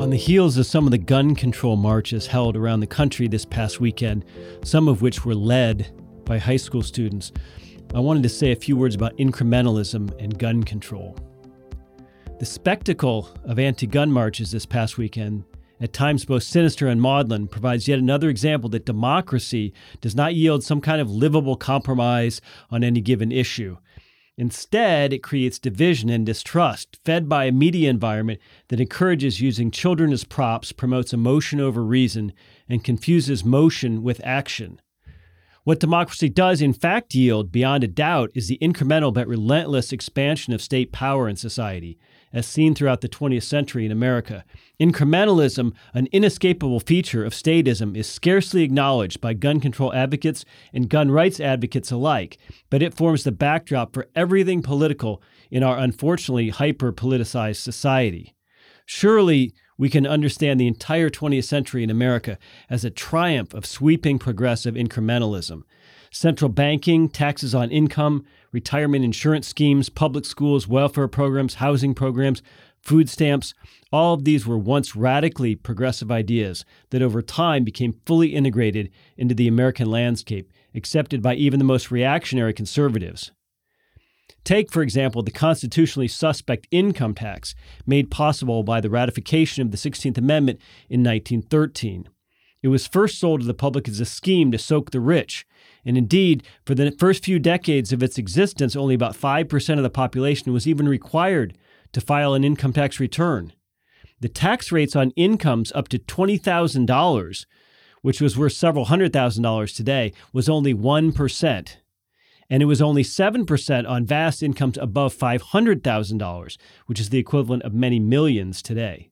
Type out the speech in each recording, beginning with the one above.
On the heels of some of the gun control marches held around the country this past weekend, some of which were led by high school students, I wanted to say a few words about incrementalism and gun control. The spectacle of anti-gun marches this past weekend, at times both sinister and maudlin, provides yet another example that democracy does not yield some kind of livable compromise on any given issue. Instead, it creates division and distrust, fed by a media environment that encourages using children as props, promotes emotion over reason, and confuses motion with action. What democracy does, in fact, yield, beyond a doubt, is the incremental but relentless expansion of state power in society, as seen throughout the 20th century in America. Incrementalism, an inescapable feature of statism, is scarcely acknowledged by gun control advocates and gun rights advocates alike, but it forms the backdrop for everything political in our unfortunately hyper-politicized society. Surely, we can understand the entire 20th century in America as a triumph of sweeping progressive incrementalism. Central banking, taxes on income, retirement insurance schemes, public schools, welfare programs, housing programs, food stamps, all of these were once radically progressive ideas that over time became fully integrated into the American landscape, accepted by even the most reactionary conservatives. Take, for example, the constitutionally suspect income tax made possible by the ratification of the 16th Amendment in 1913. It was first sold to the public as a scheme to soak the rich, and indeed, for the first few decades of its existence, only about 5% of the population was even required to file an income tax return. The tax rates on incomes up to $20,000, which was worth several $100,000 today, was only 1%. And it was only 7% on vast incomes above $500,000, which is the equivalent of many millions today.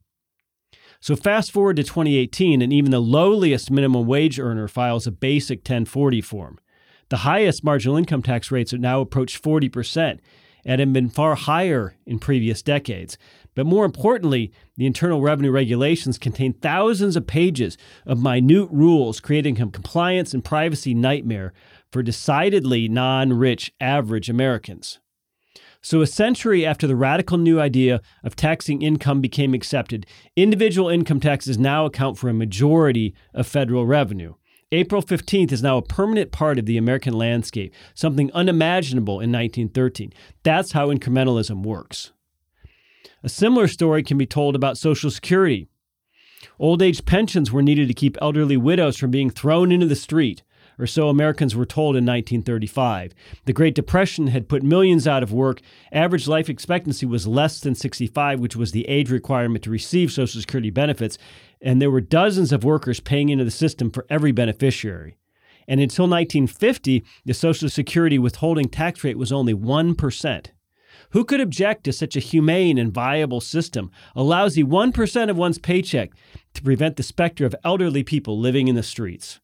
So fast forward to 2018, and even the lowliest minimum wage earner files a basic 1040 form. The highest marginal income tax rates are now approached 40% and have been far higher in previous decades. But more importantly, the Internal Revenue Regulations contain thousands of pages of minute rules creating a compliance and privacy nightmare for decidedly non-rich average Americans. So a century after the radical new idea of taxing income became accepted, individual income taxes now account for a majority of federal revenue. April 15th is now a permanent part of the American landscape, something unimaginable in 1913. That's how incrementalism works. A similar story can be told about Social Security. Old age pensions were needed to keep elderly widows from being thrown into the street, or so Americans were told in 1935. The Great Depression had put millions out of work. Average life expectancy was less than 65, which was the age requirement to receive Social Security benefits, and there were dozens of workers paying into the system for every beneficiary. And until 1950, the Social Security withholding tax rate was only 1%. Who could object to such a humane and viable system, a lousy 1% of one's paycheck, to prevent the specter of elderly people living in the streets?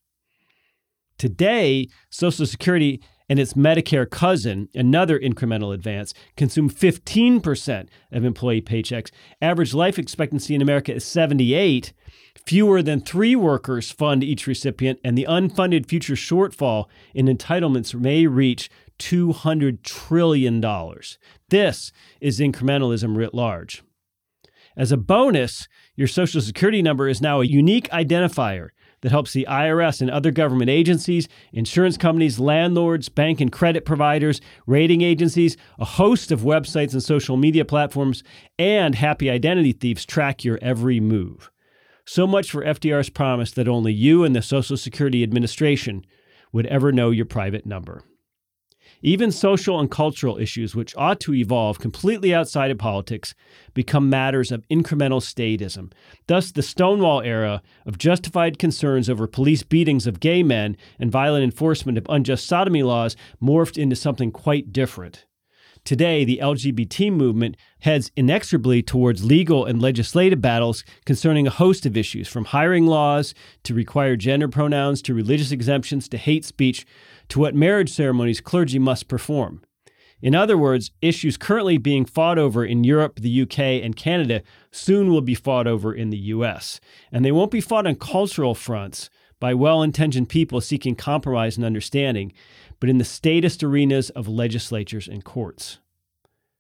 Today, Social Security and its Medicare cousin, another incremental advance, consume 15% of employee paychecks. Average life expectancy in America is 78. Fewer than 3 workers fund each recipient, and the unfunded future shortfall in entitlements may reach $200 trillion. This is incrementalism writ large. As a bonus, your Social Security number is now a unique identifier that helps the IRS and other government agencies, insurance companies, landlords, bank and credit providers, rating agencies, a host of websites and social media platforms, and happy identity thieves track your every move. So much for FDR's promise that only you and the Social Security Administration would ever know your private number. Even social and cultural issues, which ought to evolve completely outside of politics, become matters of incremental statism. Thus, the Stonewall era of justified concerns over police beatings of gay men and violent enforcement of unjust sodomy laws morphed into something quite different. Today, the LGBT movement heads inexorably towards legal and legislative battles concerning a host of issues, from hiring laws to required gender pronouns to religious exemptions to hate speech to what marriage ceremonies clergy must perform. In other words, issues currently being fought over in Europe, the UK, and Canada soon will be fought over in the US. And they won't be fought on cultural fronts by well-intentioned people seeking compromise and understanding, but in the statist arenas of legislatures and courts.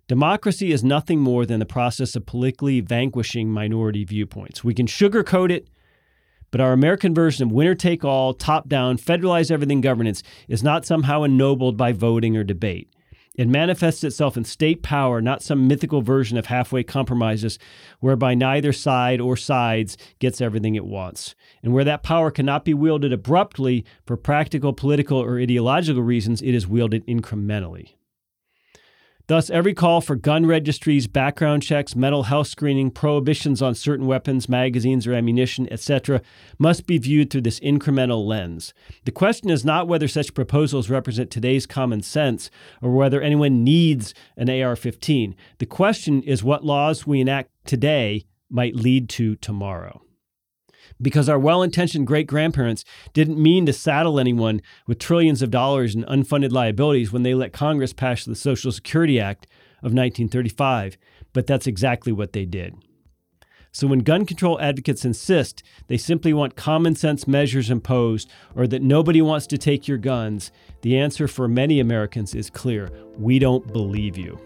Democracy is nothing more than the process of politically vanquishing minority viewpoints. We can sugarcoat it, but our American version of winner-take-all, top-down, federalize everything governance is not somehow ennobled by voting or debate. It manifests itself in state power, not some mythical version of halfway compromises whereby neither side or sides gets everything it wants, and where that power cannot be wielded abruptly for practical, political, or ideological reasons. It is wielded incrementally. Thus, every call for gun registries, background checks, mental health screening, prohibitions on certain weapons, magazines, or ammunition, etc., must be viewed through this incremental lens. The question is not whether such proposals represent today's common sense or whether anyone needs an AR-15. The question is what laws we enact today might lead to tomorrow. Because our well-intentioned great-grandparents didn't mean to saddle anyone with trillions of dollars in unfunded liabilities when they let Congress pass the Social Security Act of 1935, but that's exactly what they did. So when gun control advocates insist they simply want common-sense measures imposed or that nobody wants to take your guns, the answer for many Americans is clear. We don't believe you.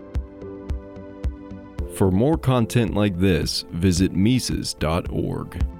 For more content like this, visit Mises.org.